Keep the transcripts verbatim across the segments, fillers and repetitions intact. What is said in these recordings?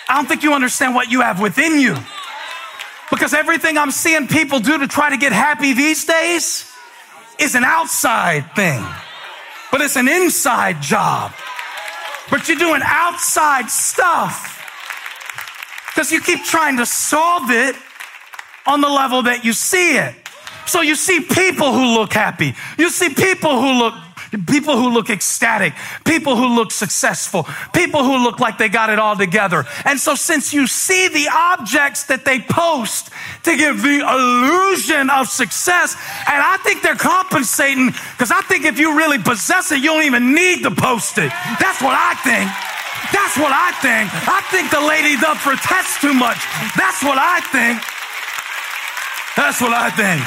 I don't think you understand what you have within you. Because everything I'm seeing people do to try to get happy these days is an outside thing, but it's an inside job. But you're doing outside stuff because you keep trying to solve it on the level that you see it. So you see people who look happy. You see people who look People who look ecstatic, people who look successful, people who look like they got it all together. And so since you see the objects that they post to give the illusion of success, and I think they're compensating, because I think if you really possess it, you don't even need to post it. That's what I think. That's what I think. I think the ladies up for tests too much. That's what I think. That's what I think.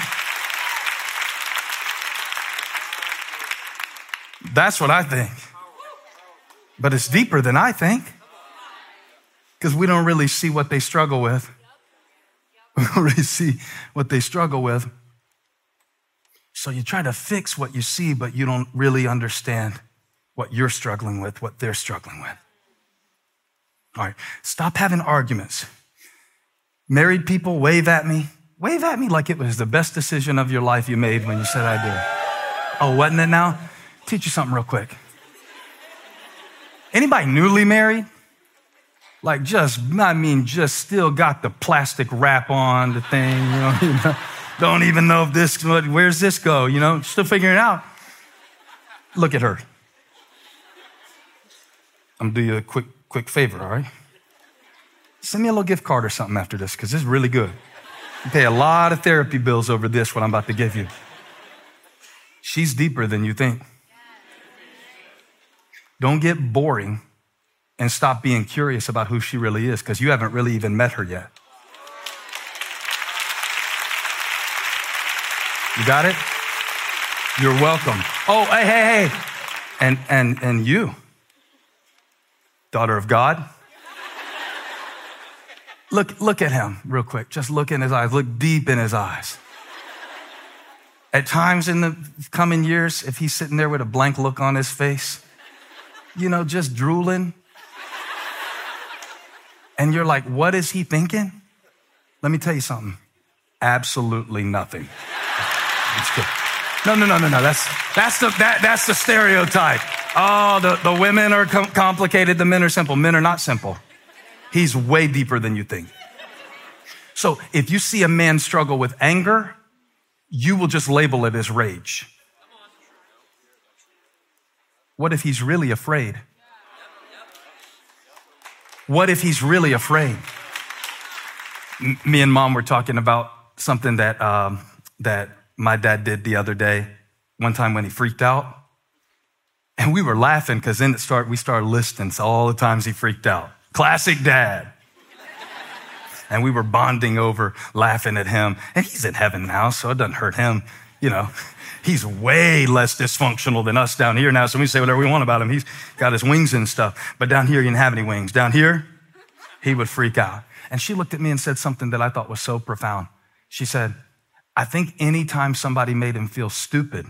That's what I think. But it's deeper than I think, because we don't really see what they struggle with. We don't really see what they struggle with. So you try to fix what you see, but you don't really understand what you're struggling with, what they're struggling with. All right, stop having arguments. Married people, wave at me. Wave at me like it was the best decision of your life you made when you said I do. Oh, wasn't it now? Teach you something real quick. Anybody newly married? Like just, I mean, just still got the plastic wrap on the thing, you know, you know don't even know if this, where's this go, you know, still figuring it out. Look at her. I'm gonna do you a quick, quick favor, all right? Send me a little gift card or something after this, because this is really good. You pay a lot of therapy bills over this, what I'm about to give you. She's deeper than you think. Don't get boring and stop being curious about who she really is, because you haven't really even met her yet. You got it? You're welcome. Oh, hey, hey, hey. And, and, and you, daughter of God, look, look at him real quick. Just look in his eyes. Look deep in his eyes. At times in the coming years, if he's sitting there with a blank look on his face, you know, just drooling, and you're like, what is he thinking? Let me tell you something. Absolutely nothing. No, no, no, no, no. That's that's the that that's the stereotype. Oh, the, the women are com- complicated, the men are simple. Men are not simple. He's way deeper than you think. So if you see a man struggle with anger, you will just label it as rage. What if he's really afraid? What if he's really afraid? M- me and mom were talking about something that um, that my dad did the other day, one time when he freaked out. And we were laughing because then it start, we started listing all the times he freaked out. Classic dad. And we were bonding over laughing at him. And he's in heaven now, so it doesn't hurt him, you know. He's way less dysfunctional than us down here now, so we say whatever we want about him. He's got his wings and stuff. But down here, he didn't have any wings. Down here, he would freak out. And she looked at me and said something that I thought was so profound. She said, I think anytime somebody made him feel stupid,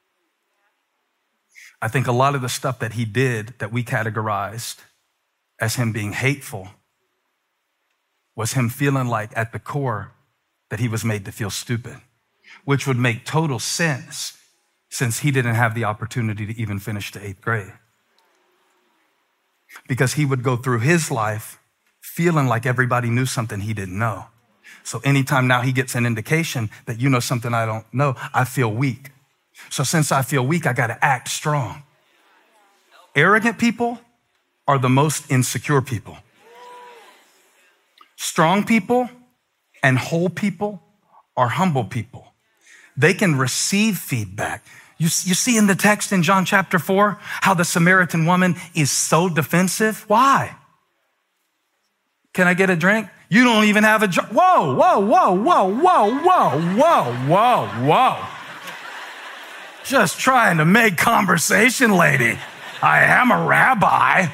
I think a lot of the stuff that he did that we categorized as him being hateful was him feeling like at the core that he was made to feel stupid, which would make total sense since he didn't have the opportunity to even finish the eighth grade. Because he would go through his life feeling like everybody knew something he didn't know. So anytime now he gets an indication that you know something I don't know, I feel weak. So since I feel weak, I got to act strong. Arrogant people are the most insecure people. Strong people and whole people are humble people. They can receive feedback. You, you see in the text in John chapter four, how the Samaritan woman is so defensive. Why? Can I get a drink? You don't even have a jar. Whoa, whoa, whoa, whoa, whoa, whoa, whoa, whoa, whoa. Just trying to make conversation, lady. I am a rabbi.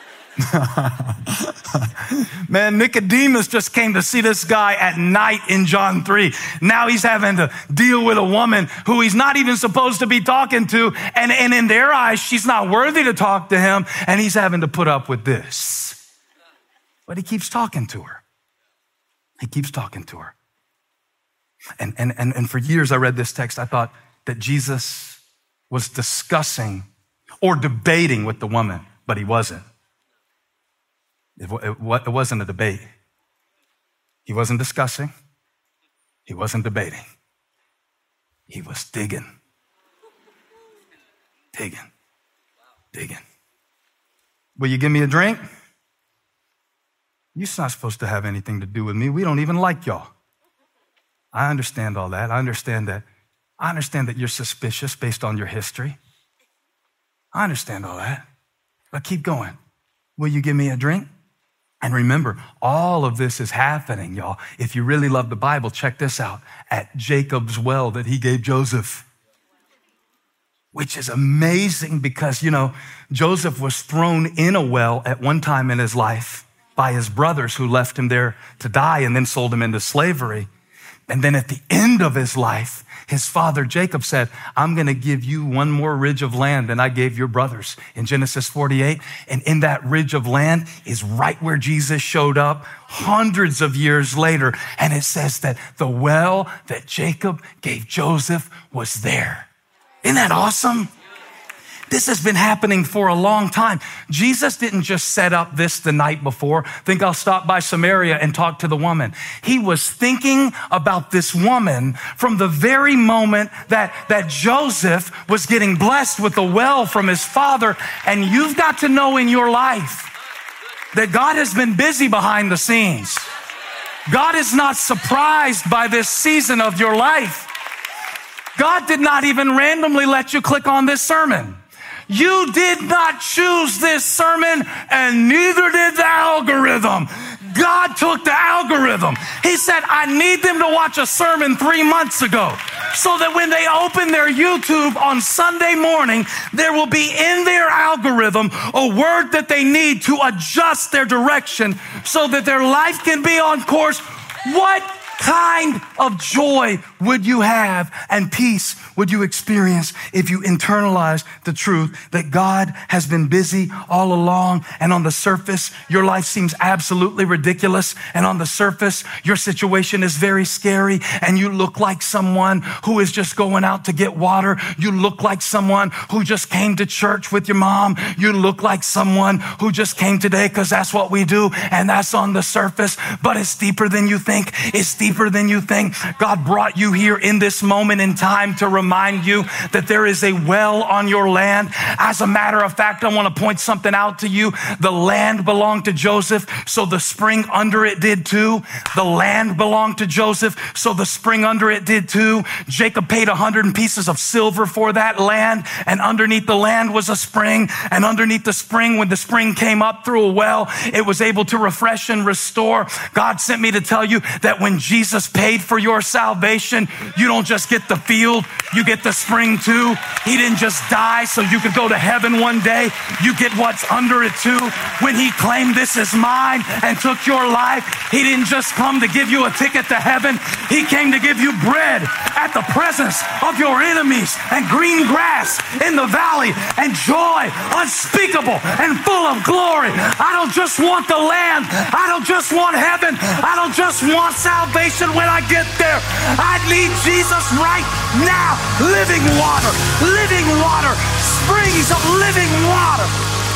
Man, Nicodemus just came to see this guy at night in John three. Now he's having to deal with a woman who he's not even supposed to be talking to. And, and in their eyes, she's not worthy to talk to him. And he's having to put up with this. But he keeps talking to her. He keeps talking to her. And, and, and, and for years I read this text, I thought that Jesus was discussing or debating with the woman, but he wasn't. It, it, it wasn't a debate. He wasn't discussing. He wasn't debating. He was digging. Digging. Digging. Will you give me a drink? You're not supposed to have anything to do with me. We don't even like y'all. I understand all that. I understand that. I understand that you're suspicious based on your history. I understand all that. But keep going. Will you give me a drink? And remember, all of this is happening, y'all. If you really love the Bible, check this out. At Jacob's well that he gave Joseph. Which is amazing because, you know, Joseph was thrown in a well at one time in his life by his brothers who left him there to die and then sold him into slavery. And then at the end of his life, his father Jacob said, I'm going to give you one more ridge of land than I gave your brothers in Genesis forty-eight. And in that ridge of land is right where Jesus showed up hundreds of years later. And it says that the well that Jacob gave Joseph was there. Isn't that awesome? This has been happening for a long time. Jesus didn't just set up this the night before. Think I'll stop by Samaria and talk to the woman. He was thinking about this woman from the very moment that, that Joseph was getting blessed with the well from his father. And you've got to know in your life that God has been busy behind the scenes. God is not surprised by this season of your life. God did not even randomly let you click on this sermon. You did not choose this sermon, and neither did the algorithm. God took the algorithm. He said, I need them to watch a sermon three months ago so that when they open their YouTube on Sunday morning, there will be in their algorithm a word that they need to adjust their direction so that their life can be on course. What kind of joy would you have and peace would you experience if you internalize the truth that God has been busy all along, and on the surface, your life seems absolutely ridiculous, and on the surface, your situation is very scary, and you look like someone who is just going out to get water. You look like someone who just came to church with your mom. You look like someone who just came today because that's what we do, and that's on the surface, but it's deeper than you think. It's deeper than you think. God brought you here in this moment in time to remind you that there is a well on your land. As a matter of fact, I want to point something out to you. The land belonged to Joseph, so the spring under it did too. The land belonged to Joseph, so the spring under it did too. Jacob paid a hundred pieces of silver for that land, and underneath the land was a spring, and underneath the spring, when the spring came up through a well, it was able to refresh and restore. God sent me to tell you that when Jesus paid for your salvation, you don't just get the field, you get the spring too. He didn't just die so you could go to heaven one day. You get what's under it too. When he claimed this is mine and took your life, he didn't just come to give you a ticket to heaven. He came to give you bread at the presence of your enemies and green grass in the valley and joy unspeakable and full of glory. I don't just want the land. I don't just want heaven. I don't just want salvation when I get there. I need Jesus right now. Living water, living water, springs of living water.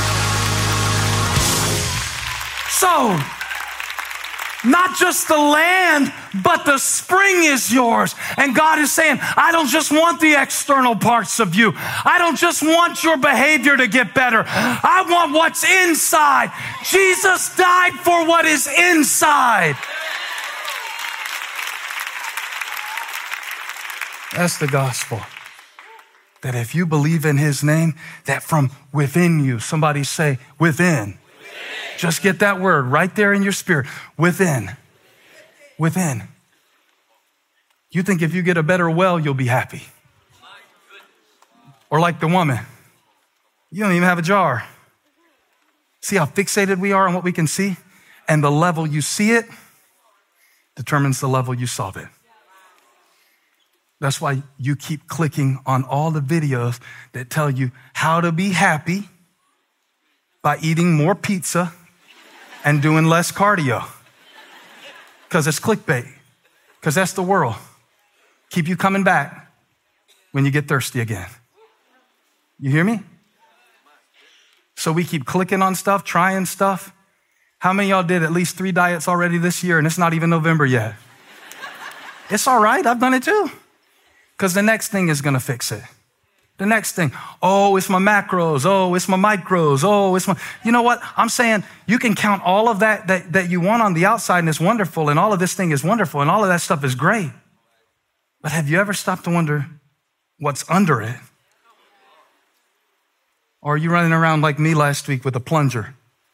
So, not just the land, but the spring is yours. And God is saying, I don't just want the external parts of you. I don't just want your behavior to get better. I want what's inside. Jesus died for what is inside. That's the gospel. That if you believe in his name, that from within you, somebody say within. Within. Just get that word right there in your spirit. Within. Within. You think if you get a better well, you'll be happy. Or like the woman, you don't even have a jar. See how fixated we are on what we can see? And the level you see it determines the level you solve it. That's why you keep clicking on all the videos that tell you how to be happy by eating more pizza and doing less cardio. Because it's clickbait. Because that's the world. Keep you coming back when you get thirsty again. You hear me? So we keep clicking on stuff, trying stuff. How many of y'all did at least three diets already this year and it's not even November yet? It's all right. I've done it too. Because the next thing is going to fix it. The next thing, oh, it's my macros. Oh, it's my micros. Oh, it's my, you know what? I'm saying you can count all of that, that that you want on the outside and it's wonderful and all of this thing is wonderful and all of that stuff is great. But have you ever stopped to wonder what's under it? Or are you running around like me last week with a plunger?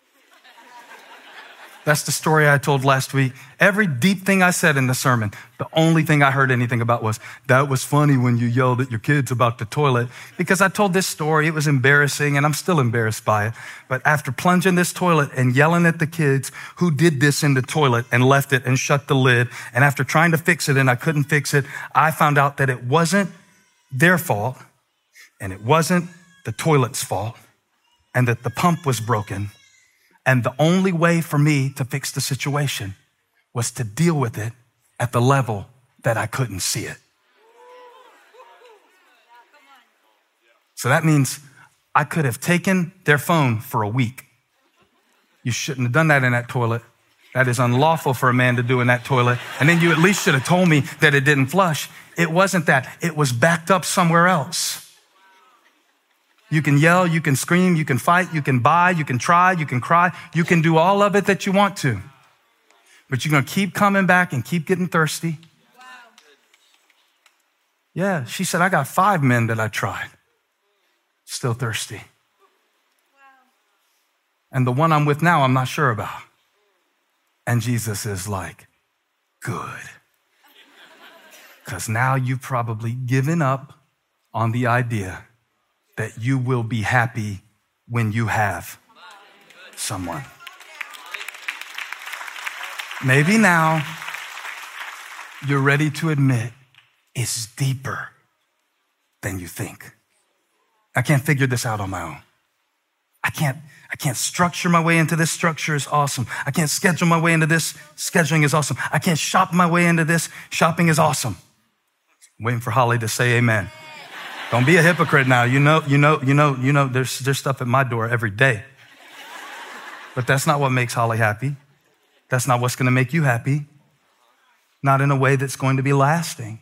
That's the story I told last week. Every deep thing I said in the sermon, the only thing I heard anything about was, that was funny when you yelled at your kids about the toilet. Because I told this story, it was embarrassing, and I'm still embarrassed by it. But after plunging this toilet and yelling at the kids who did this in the toilet and left it and shut the lid, and after trying to fix it and I couldn't fix it, I found out that it wasn't their fault, and it wasn't the toilet's fault, and that the pump was broken. And the only way for me to fix the situation was to deal with it at the level that I couldn't see it. So that means I could have taken their phone for a week. You shouldn't have done that in that toilet. That is unlawful for a man to do in that toilet. And then you at least should have told me that it didn't flush. It wasn't that. It was backed up somewhere else. You can yell, you can scream, you can fight, you can buy, you can try, you can cry. You can do all of it that you want to. But you're going to keep coming back and keep getting thirsty. Wow. Yeah, she said, I got five men that I tried. Still thirsty. Wow. And the one I'm with now, I'm not sure about. And Jesus is like, good. Because now you've probably given up on the idea that you will be happy when you have someone. Maybe now you're ready to admit it's deeper than you think. I can't figure this out on my own. I can't, I can't structure my way into this. Structure is awesome. I can't schedule my way into this. Scheduling is awesome. I can't shop my way into this. Shopping is awesome. I'm waiting for Holly to say amen. Don't be a hypocrite now. You know, you know, you know, you know, there's, there's stuff at my door every day. But that's not what makes Holly happy. That's not what's going to make you happy. Not in a way that's going to be lasting.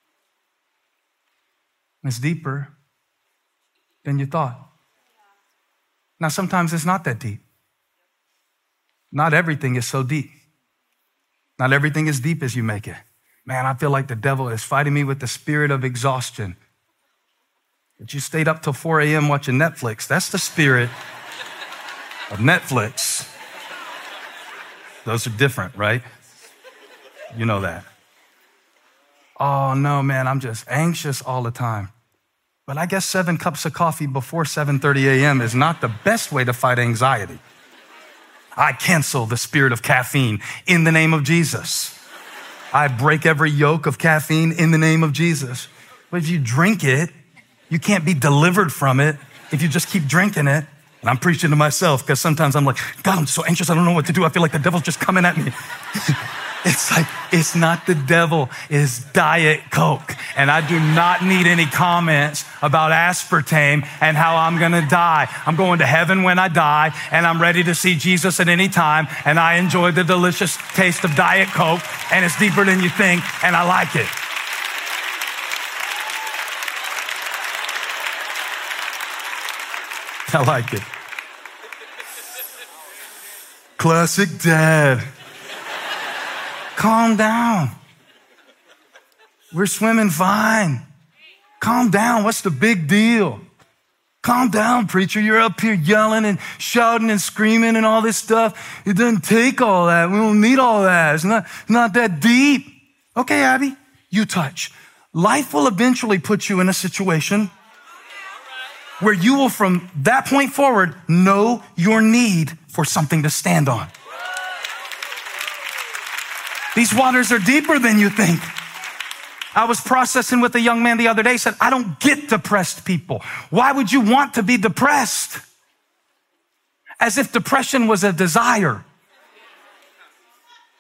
It's deeper than you thought. Now, sometimes it's not that deep. Not everything is so deep. Not everything is deep as you make it. Man, I feel like the devil is fighting me with the spirit of exhaustion. But you stayed up till four a.m. watching Netflix. That's the spirit of Netflix. Those are different, right? You know that. Oh, no, man, I'm just anxious all the time. But I guess seven cups of coffee before seven thirty a.m. is not the best way to fight anxiety. I cancel the spirit of caffeine in the name of Jesus. I break every yoke of caffeine in the name of Jesus. But if you drink it, you can't be delivered from it if you just keep drinking it. And I'm preaching to myself because sometimes I'm like, God, I'm so anxious. I don't know what to do. I feel like the devil's just coming at me. It's like, it's not the devil, it's Diet Coke. And I do not need any comments about aspartame and how I'm going to die. I'm going to heaven when I die, and I'm ready to see Jesus at any time. And I enjoy the delicious taste of Diet Coke, and it's deeper than you think, and I like it. I like it. Classic dad. Calm down. We're swimming fine. Calm down. What's the big deal? Calm down, preacher. You're up here yelling and shouting and screaming and all this stuff. It doesn't take all that. We don't need all that. It's not, not that deep. Okay, Abby, you touch. Life will eventually put you in a situation where you will, from that point forward, know your need for something to stand on. These waters are deeper than you think. I was processing with a young man the other day, said, I don't get depressed people. Why would you want to be depressed? As if depression was a desire.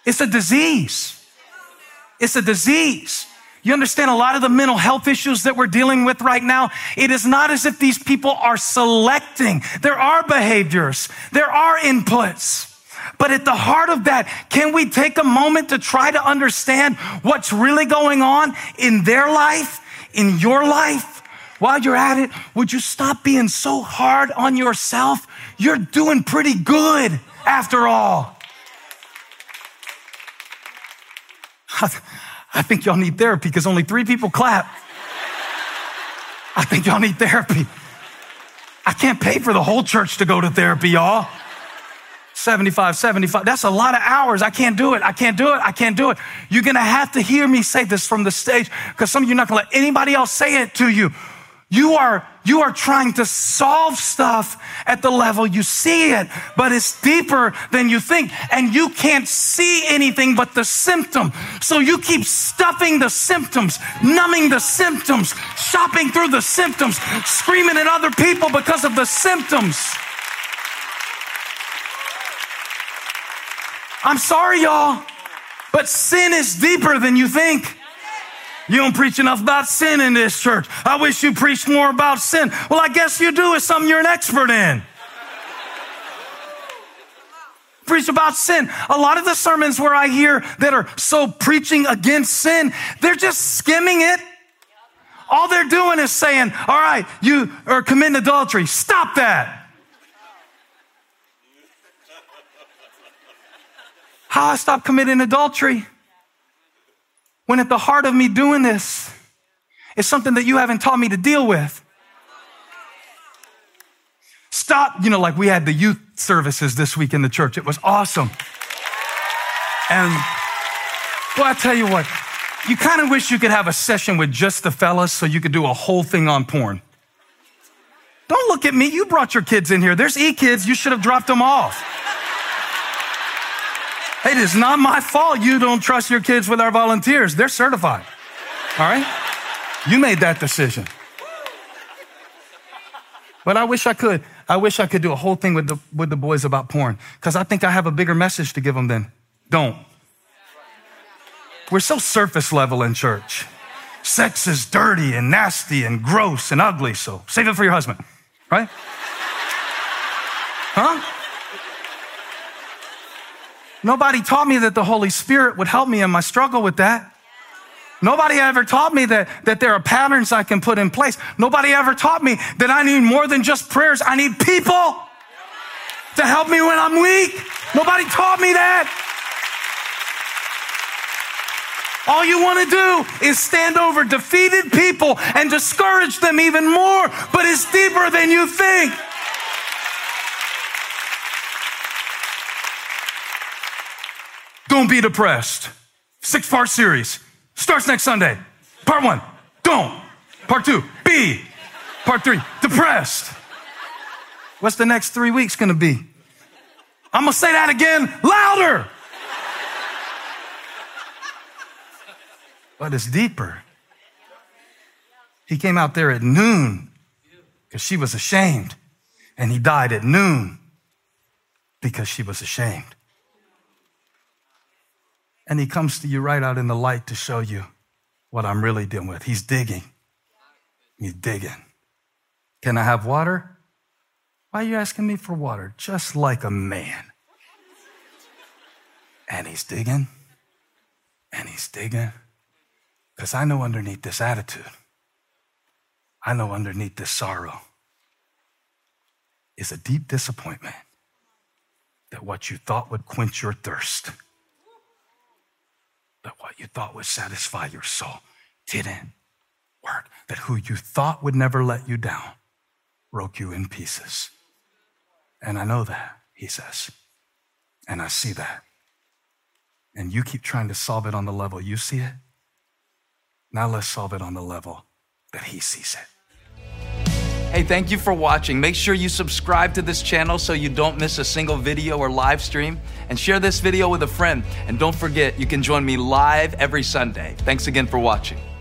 It's a disease. It's a disease. You understand a lot of the mental health issues that we're dealing with right now? It is not as if these people are selecting. There are behaviors. There are inputs. But at the heart of that, can we take a moment to try to understand what's really going on in their life, in your life? While you're at it, would you stop being so hard on yourself? You're doing pretty good after all. I think y'all need therapy because only three people clap. I think y'all need therapy. I can't pay for the whole church to go to therapy, y'all. seventy-five, seventy-five. That's a lot of hours. I can't do it. I can't do it. I can't do it. You're going to have to hear me say this from the stage because some of you are not going to let anybody else say it to you. You are, you are trying to solve stuff at the level you see it, but it's deeper than you think, and you can't see anything but the symptom. So you keep stuffing the symptoms, numbing the symptoms, shopping through the symptoms, screaming at other people because of the symptoms. I'm sorry, y'all, but sin is deeper than you think. You don't preach enough about sin in this church. I wish you preached more about sin. Well, I guess you do. It's something you're an expert in. Preach about sin. A lot of the sermons where I hear that are so preaching against sin, they're just skimming it. All they're doing is saying, all right, you are committing adultery. Stop that. How I stop committing adultery? When at the heart of me doing this is something that you haven't taught me to deal with. Stop, you know, like we had the youth services this week in the church. It was awesome. And, well, I tell you what, you kind of wish you could have a session with just the fellas so you could do a whole thing on porn. Don't look at me. You brought your kids in here. There's e-kids. You should have dropped them off. It is not my fault you don't trust your kids with our volunteers. They're certified. All right? You made that decision. But I wish I could. I wish I could do a whole thing with the, with the boys about porn because I think I have a bigger message to give them than don't. We're so surface level in church. Sex is dirty and nasty and gross and ugly, so save it for your husband, right? Huh? Nobody taught me that the Holy Spirit would help me in my struggle with that. Nobody ever taught me that, that there are patterns I can put in place. Nobody ever taught me that I need more than just prayers. I need people to help me when I'm weak. Nobody taught me that. All you want to do is stand over defeated people and discourage them even more, but it's deeper than you think. Don't be depressed. Six-part series. Starts next Sunday. Part one, don't. Part two, be. Part three, depressed. What's the next three weeks going to be? I'm going to say that again louder. But it's deeper. He came out there at noon because she was ashamed. And he died at noon because she was ashamed. And he comes to you right out in the light to show you what I'm really dealing with. He's digging. He's digging. Can I have water? Why are you asking me for water? Just like a man. And he's digging. And he's digging. Because I know underneath this attitude, I know underneath this sorrow is a deep disappointment that what you thought would quench your thirst, that what you thought would satisfy your soul didn't work. That who you thought would never let you down broke you in pieces. And I know that, he says. And I see that. And you keep trying to solve it on the level you see it. Now let's solve it on the level that he sees it. Hey, thank you for watching. Make sure you subscribe to this channel so you don't miss a single video or live stream, and share this video with a friend. And don't forget, you can join me live every Sunday. Thanks again for watching.